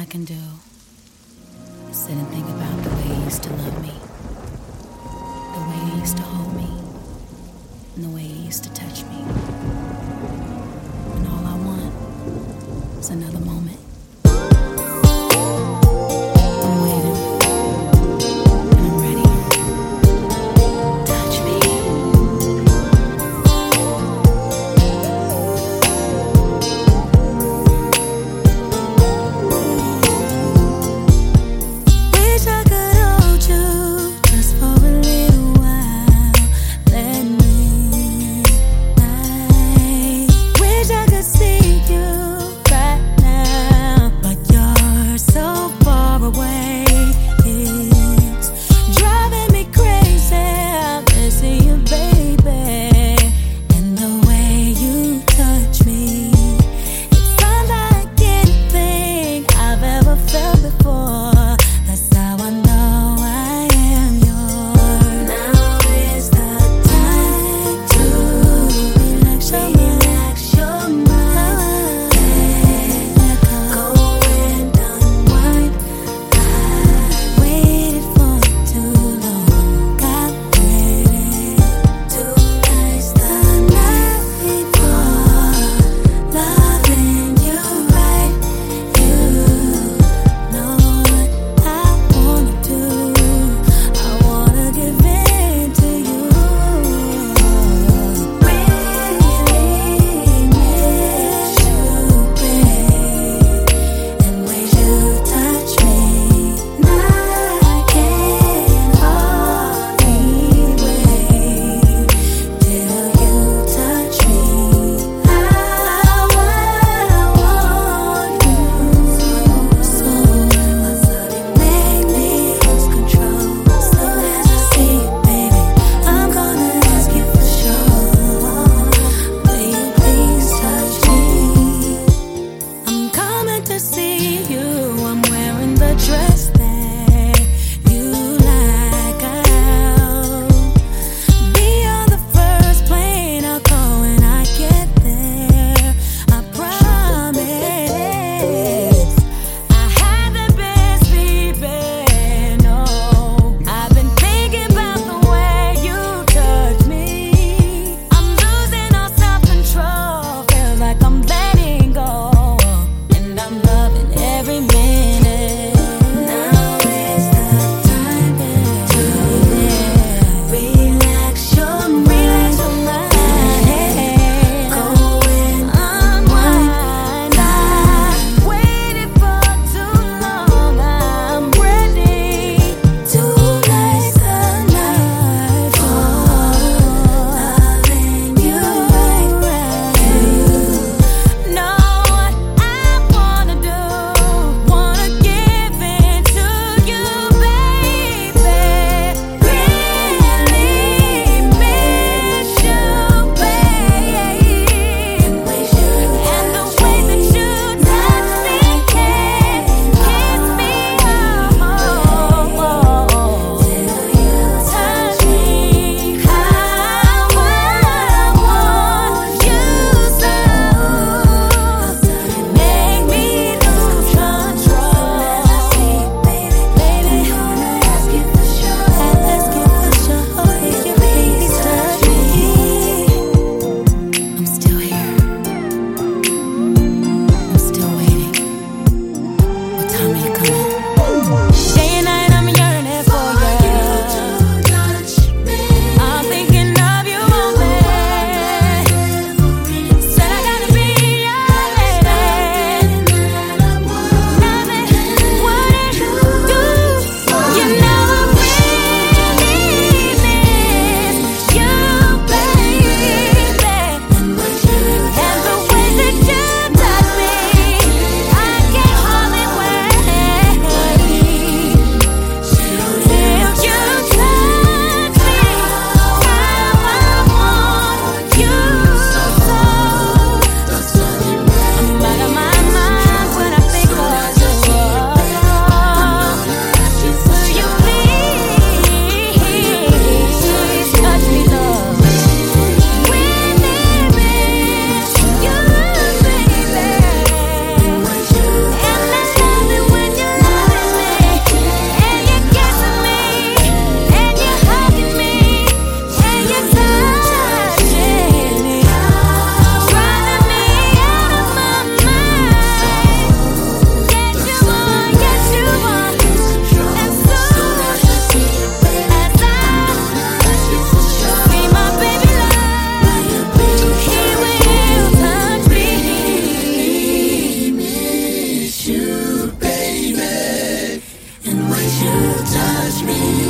can do is sit and think about the way you used to love me, the way you used to hold me, and the way you used to touch me. And all I want is another moment. I'm waiting, and I'm ready. Touch me. Wish I could hold you just for a little while. Let me. I wish I could see you right now. me.